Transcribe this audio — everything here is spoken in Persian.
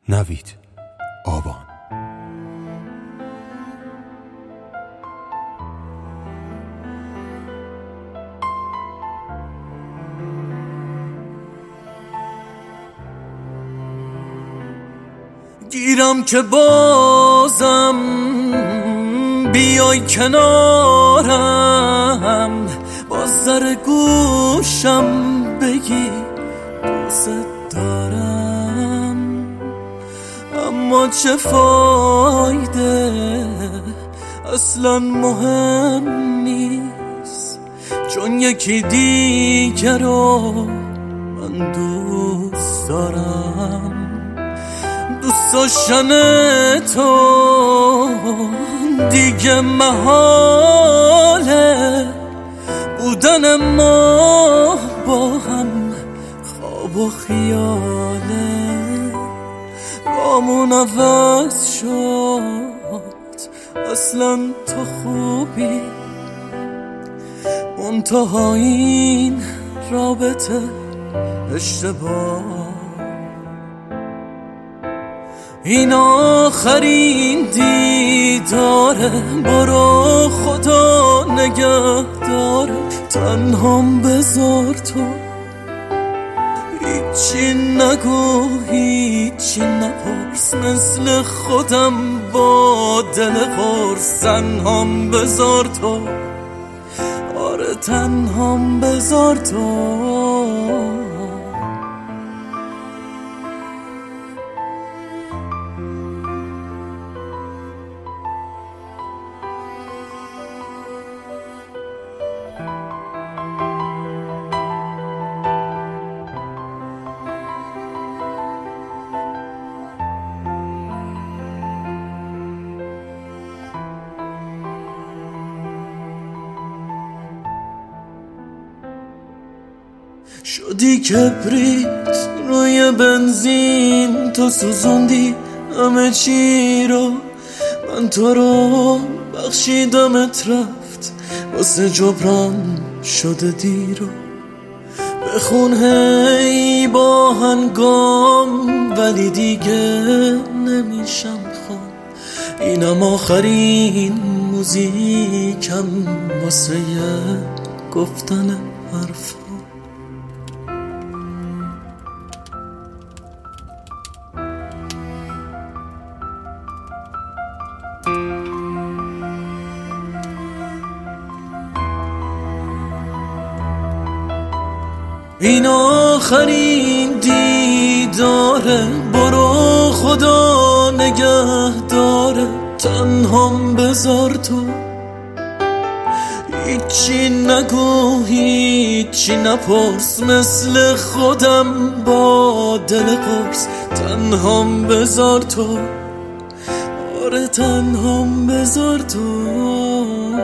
نوید آبان. گیرم که بازم بیای کنارم، باز سر گوشم بگی دوست دارم. اما چه فایده، اصلا مهم نیست، چون یکی دیگر رو من دوست دارم. دوست داشتن تو دیگه محاله، بودن ما با هم خواب و خیاله. رامون عوض شد، اصلا تو خوبی، منتها این رابطه اشتباه. این آخرین دیداره، برو خدا نگه داره. تنهام بذار تو، هیچی نگو هیچی نپرس، مثل خودم با دل قرص. تنهام بذار تو، آره تنهام بذار تو. شدی کبریت روی بنزین، تو سوزوندی همه چی رو، من تو رو بخشیدمت رفت، واسه جبران شده دیرو. بخون هی با هنگام، ولی دیگه نمیشم خون. اینم آخرین موزیکم واسه گفتن حرفا. این آخرین دیداره، برو خدا نگه داره. تنهام بذار تو، هیچی نگو هیچی نپرس، مثل خودم با دل قرص. تنهام بذار تو، آره تنهام بذار تو.